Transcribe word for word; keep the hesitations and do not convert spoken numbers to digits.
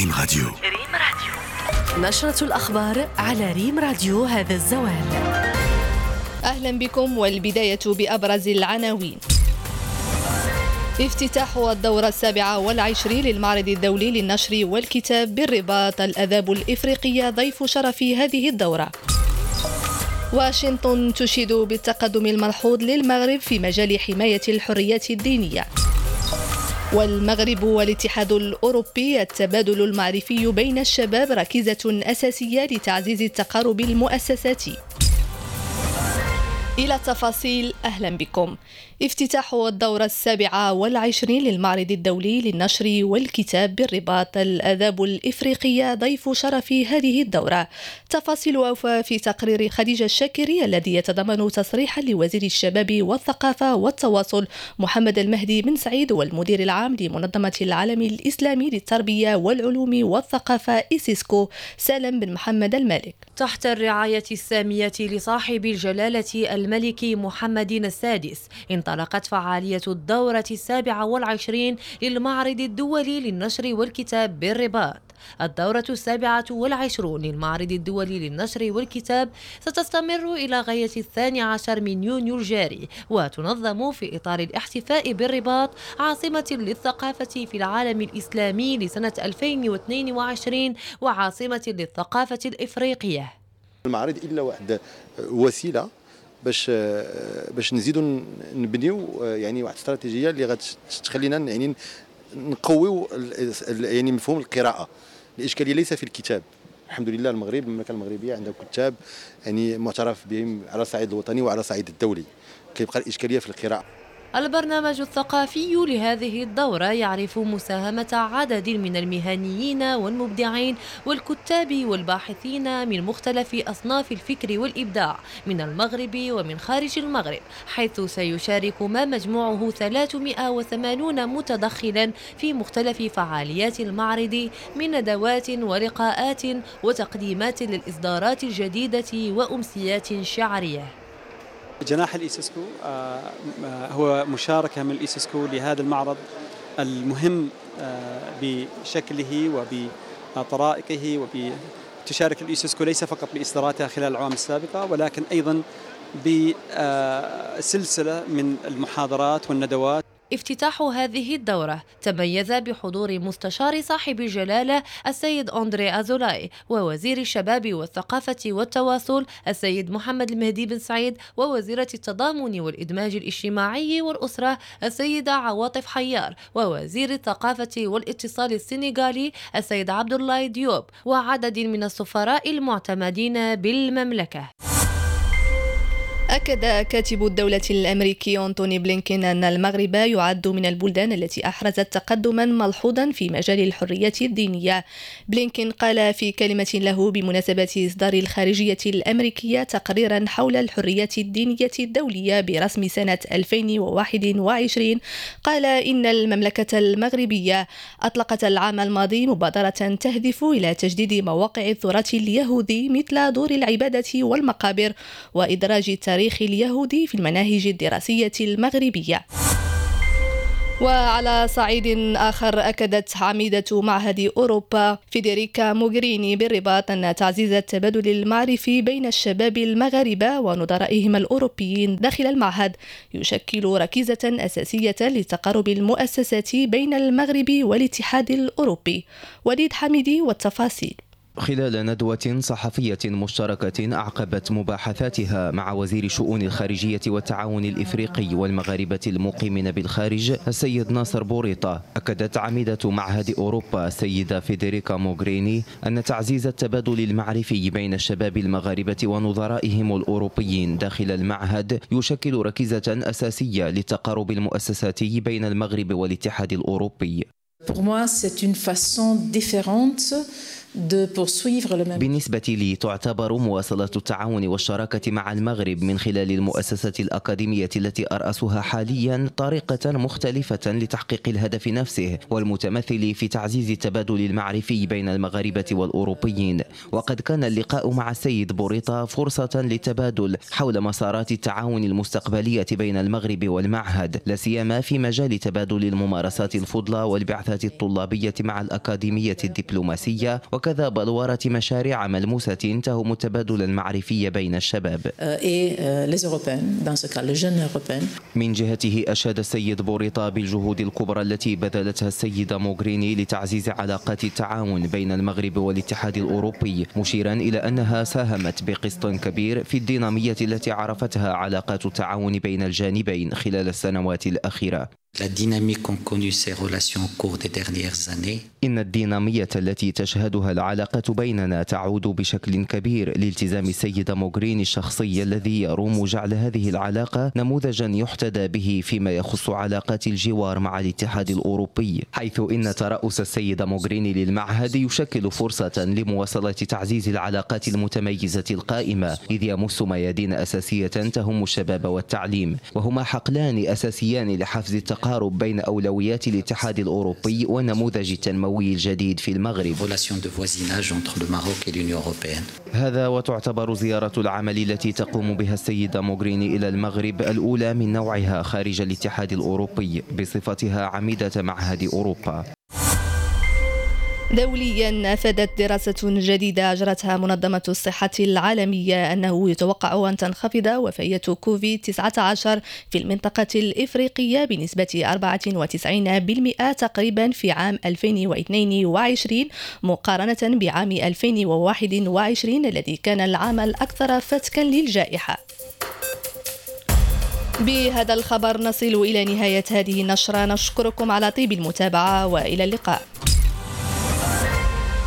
ريم راديو. ريم راديو، نشرة الأخبار على ريم راديو هذا الزوال. أهلا بكم، والبداية بأبرز العناوين. افتتاح الدورة السابعة والعشرين للمعرض الدولي للنشر والكتاب بالرباط، الآداب الإفريقية ضيف شرف هذه الدورة. واشنطن تشيد بالتقدم الملحوظ للمغرب في مجال حماية الحريات الدينية. والمغرب والاتحاد الأوروبي، التبادل المعرفي بين الشباب ركيزة أساسية لتعزيز التقارب المؤسساتي. إلى التفاصيل، أهلا بكم. افتتاح الدورة السابعة والعشرين للمعرض الدولي للنشر والكتاب بالرباط، الآداب الإفريقية ضيف شرف هذه الدورة. تفاصيل أوفى في تقرير خديجة الشاكري الذي يتضمن تصريحا لوزير الشباب والثقافة والتواصل محمد المهدي بن سعيد والمدير العام لمنظمة العالم الإسلامي للتربية والعلوم والثقافة إيسيسكو سالم بن محمد المالك. تحت الرعاية السامية لصاحب الجلالة الملك محمد السادس، انطلقت فعالية الدورة السابعة والعشرين للمعرض الدولي للنشر والكتاب بالرباط. الدورة السابعة والعشرون للمعرض الدولي للنشر والكتاب ستستمر إلى غاية الثاني عشر من يونيو الجاري، وتنظم في إطار الاحتفاء بالرباط عاصمة للثقافة في العالم الإسلامي لسنة ألفين واثنين وعشرين وعاصمة للثقافة الإفريقية. المعرض إلا واحد وسيلة باش باش نزيدوا نبنيو يعني واحد الاستراتيجيه اللي غتخلينا يعني نقويو يعني مفهوم القراءه. الاشكاليه ليس في الكتاب، الحمد لله المغرب المملكه المغربيه عندها كتاب يعني معترف بهم على الصعيد الوطني وعلى الصعيد الدولي، كيبقى الاشكاليه في القراءه. البرنامج الثقافي لهذه الدورة يعرف مساهمة عدد من المهنيين والمبدعين والكتاب والباحثين من مختلف أصناف الفكر والإبداع من المغرب ومن خارج المغرب، حيث سيشارك ما مجموعه ثلاثمائة وثمانين متدخلا في مختلف فعاليات المعرض من ندوات ولقاءات وتقديمات للإصدارات الجديدة وأمسيات شعرية. جناح الإيسيسكو هو مشاركة من الإيسيسكو لهذا المعرض المهم بشكله وبطرائقه، وتشارك الإيسيسكو ليس فقط بإصداراتها خلال الأعوام السابقة، ولكن أيضا بسلسلة من المحاضرات والندوات. افتتاح هذه الدورة تميز بحضور مستشار صاحب الجلالة السيد أندري أزولاي، ووزير الشباب والثقافة والتواصل السيد محمد المهدي بن سعيد، ووزيرة التضامن والإدماج الاجتماعي والأسرة السيدة عواطف حيار، ووزير الثقافة والاتصال السنغالي السيد عبد الله ديوب، وعدد من السفراء المعتمدين بالمملكة. أكد كاتب الدولة الأمريكي أنتوني بلينكين أن المغرب يعد من البلدان التي أحرزت تقدما ملحوظا في مجال الحريات الدينية. بلينكين قال في كلمة له بمناسبة إصدار الخارجية الأمريكية تقريرا حول الحريات الدينية الدولية برسم سنة ألفين وواحد وعشرين، قال إن المملكة المغربية أطلقت العام الماضي مبادرة تهدف إلى تجديد مواقع التراث اليهودي مثل دور العبادة والمقابر وإدراج التاريخ التاريخ اليهودي في المناهج الدراسية المغربية. وعلى صعيد آخر، أكدت عميدة معهد أوروبا فيدريكا موغريني بالرباط أن تعزيز التبادل المعرفي بين الشباب المغاربة ونظرائهم الأوروبيين داخل المعهد يشكل ركيزة أساسية للتقارب المؤسساتي بين المغرب والاتحاد الأوروبي. وليد حميدي والتفاصيل. خلال ندوة صحفية مشتركة أعقبت مباحثاتها مع وزير شؤون الخارجية والتعاون الإفريقي والمغاربة المقيمين بالخارج السيد ناصر بوريطة، أكدت عميدة معهد أوروبا السيدة فيدريكا موغريني أن تعزيز التبادل المعرفي بين الشباب المغاربة ونظرائهم الأوروبيين داخل المعهد يشكل ركيزة أساسية للتقارب المؤسساتي بين المغرب والاتحاد الأوروبي. Pour moi, c'est une façon différente بالنسبة لي تعتبر مواصلة التعاون والشراكة مع المغرب من خلال المؤسسة الأكاديمية التي أرأسها حاليا طريقة مختلفة لتحقيق الهدف نفسه والمتمثل في تعزيز التبادل المعرفي بين المغاربة والأوروبيين. وقد كان اللقاء مع السيد بوريطة فرصة للتبادل حول مسارات التعاون المستقبلية بين المغرب والمعهد، لا سيما في مجال تبادل الممارسات الفضلى والبعثات الطلابية مع الأكاديمية الدبلوماسية، وكذا بلورة مشاريع ملموسة تهم التبادل المعرفي بين الشباب. من جهته أشاد السيد بوريطة بالجهود الكبرى التي بذلتها السيدة موغريني لتعزيز علاقات التعاون بين المغرب والاتحاد الأوروبي، مشيرا إلى أنها ساهمت بقسط كبير في الدينامية التي عرفتها علاقات التعاون بين الجانبين خلال السنوات الأخيرة. إن الدينامية التي تشهدها العلاقة بيننا تعود بشكل كبير لالتزام السيدة موغريني الشخصي الذي يروم جعل هذه العلاقة نموذجا يحتذى به فيما يخص علاقات الجوار مع الاتحاد الأوروبي، حيث إن ترأس السيدة موغريني للمعهد يشكل فرصة لمواصلة تعزيز العلاقات المتميزة القائمة، إذ يمس ميادين أساسية تهم الشباب والتعليم، وهما حقلان أساسيان لحفز التقارب بين أولويات الاتحاد الأوروبي والنموذج التنموي الجديد في المغرب. هذا وتعتبر زيارة العمل التي تقوم بها السيدة موغريني إلى المغرب الأولى من نوعها خارج الاتحاد الأوروبي بصفتها عميدة معهد أوروبا. دوليا أفادت دراسة جديدة أجرتها منظمة الصحة العالمية أنه يتوقع أن تنخفض وفيات كوفيد تسعة عشر في المنطقة الإفريقية بنسبة أربعة وتسعين بالمئة تقريبا في عام ألفين واثنين وعشرين مقارنة بعام ألفين وواحد وعشرين الذي كان العام الأكثر فتكا للجائحة. بهذا الخبر نصل إلى نهاية هذه النشرة، نشكركم على طيب المتابعة وإلى اللقاء.